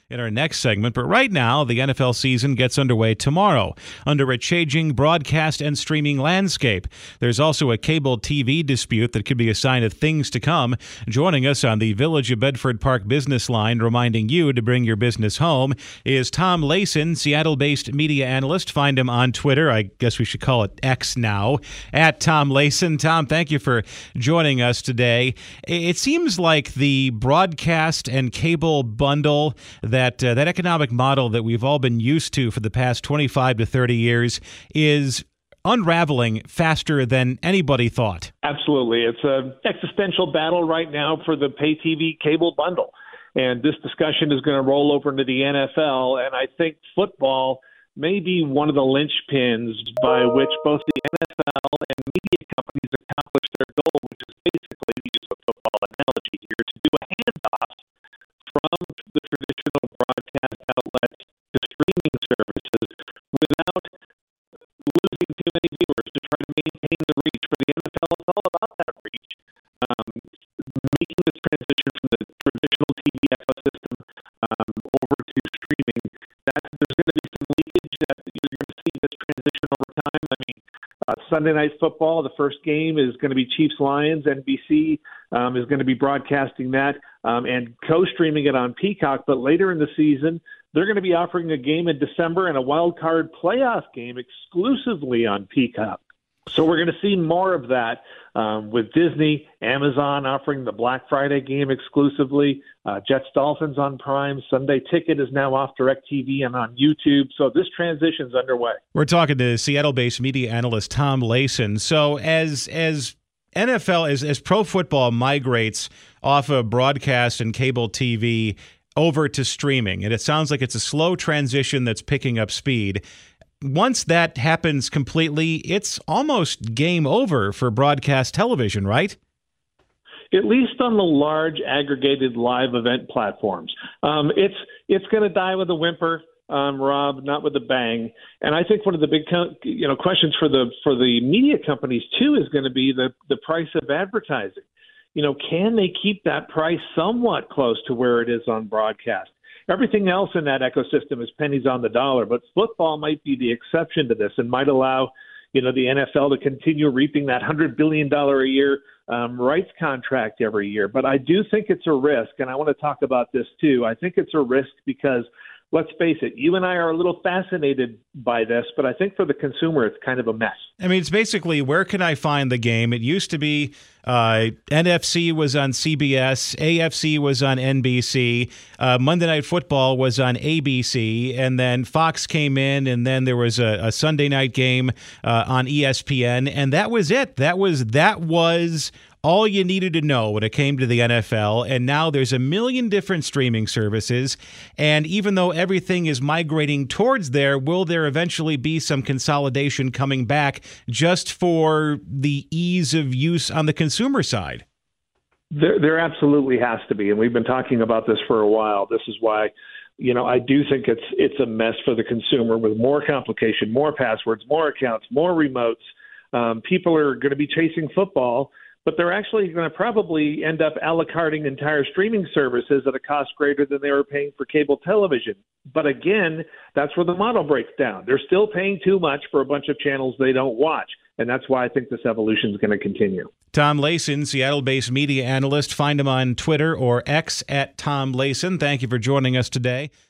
in our next segment. But right now, the NFL season gets underway tomorrow under a changing broadcast and streaming landscape. There's also a cable TV dispute that could be a sign of things to come. Joining us on the Village of Bedford Park business line, reminding you to bring your business home, is Tom Layson, Seattle-based media analyst. Find him on Twitter. I guess we should call it X now, at Tom Layson. Tom, thank you for joining us today. It seems like the broadcast and cable bundle, that economic model that we've all been used to for the past 25 to 30 years, is unraveling faster than anybody thought. Absolutely. It's an existential battle right now for the pay TV cable bundle. And this discussion is going to roll over into the NFL. And I think football may be one of the linchpins by which both the NFL and media companies accomplish their goal, which is basically, to use a football analogy here, to do a handoff from the traditional broadcast outlets to streaming services without losing too many viewers, to try to maintain the reach. For the NFL, it's all about that reach. Making this transition from the traditional TV ecosystem over to streaming, there's going to be some leakage that you're going to see this transition over time. I mean, Sunday Night Football, the first game is going to be Chiefs-Lions. NBC is going to be broadcasting that and co-streaming it on Peacock. But later in the season, they're going to be offering a game in December and a wild card playoff game exclusively on Peacock. So we're going to see more of that with Disney, Amazon offering the Black Friday game exclusively, Jets-Dolphins on Prime, Sunday Ticket is now off DirecTV and on YouTube. So this transition's underway. We're talking to Seattle-based media analyst Tom Layson. So as NFL, as pro football migrates off of broadcast and cable TV over to streaming, and it sounds like it's a slow transition that's picking up speed, once that happens completely, it's almost game over for broadcast television, right? At least on the large aggregated live event platforms. It's going to die with a whimper, Rob, not with a bang. And I think one of the big questions for the media companies, too, is going to be the price of advertising. Can they keep that price somewhat close to where it is on broadcast? Everything else in that ecosystem is pennies on the dollar, but football might be the exception to this and might allow, the NFL to continue reaping that $100 billion a year rights contract every year. But I do think it's a risk, and I want to talk about this too. I think it's a risk because, let's face it, you and I are a little fascinated by this, but I think for the consumer, it's kind of a mess. I mean, it's basically, where can I find the game? It used to be NFC was on CBS, AFC was on NBC, Monday Night Football was on ABC, and then Fox came in, and then there was a Sunday night game on ESPN, and that was it. That was all you needed to know when it came to the NFL, and now there's a million different streaming services, and even though everything is migrating towards there, will there eventually be some consolidation coming back just for the ease of use on the consumer side? There absolutely has to be, and we've been talking about this for a while. This is why, I do think it's a mess for the consumer with more complication, more passwords, more accounts, more remotes. People are going to be chasing football, but they're actually going to probably end up a la carting entire streaming services at a cost greater than they were paying for cable television. But again, that's where the model breaks down. They're still paying too much for a bunch of channels they don't watch. And that's why I think this evolution is going to continue. Tom Layson, Seattle-based media analyst. Find him on Twitter or X at Tom Layson. Thank you for joining us today.